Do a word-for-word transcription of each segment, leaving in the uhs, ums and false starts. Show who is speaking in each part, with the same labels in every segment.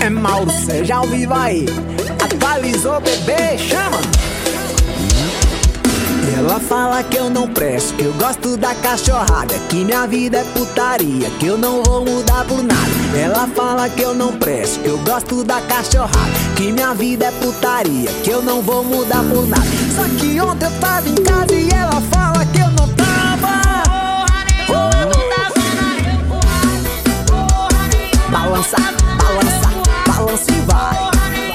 Speaker 1: É Mauro Sérgio ao vivo aí. Atualizou, bebê, chama. Ela fala que eu não presto, que eu gosto da cachorrada, que minha vida é putaria, que eu não vou mudar por nada. Ela fala que eu não presto, que eu gosto da cachorrada, que minha vida é putaria, que eu não vou mudar por nada. Só que ontem eu tava em casa e ela fala que eu não tava. Balança, balança, balança e vai.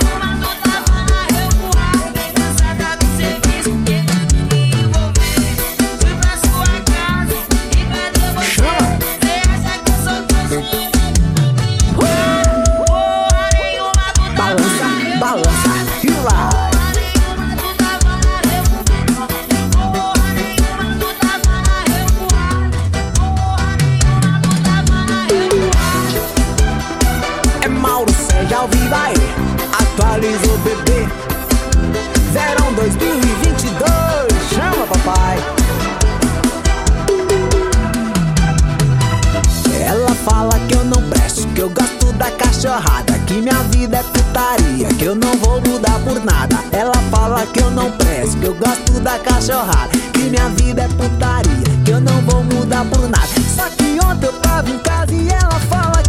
Speaker 1: Ao vivo aí, atualizou, bebê. Verão dois mil e vinte e dois, chama papai. Ela fala que eu não presto, que eu gosto da cachorrada, que minha vida é putaria, que eu não vou mudar por nada. Ela fala que eu não presto, que eu gosto da cachorrada, que minha vida é putaria, que eu não vou mudar por nada. Só que ontem eu tava em casa e ela fala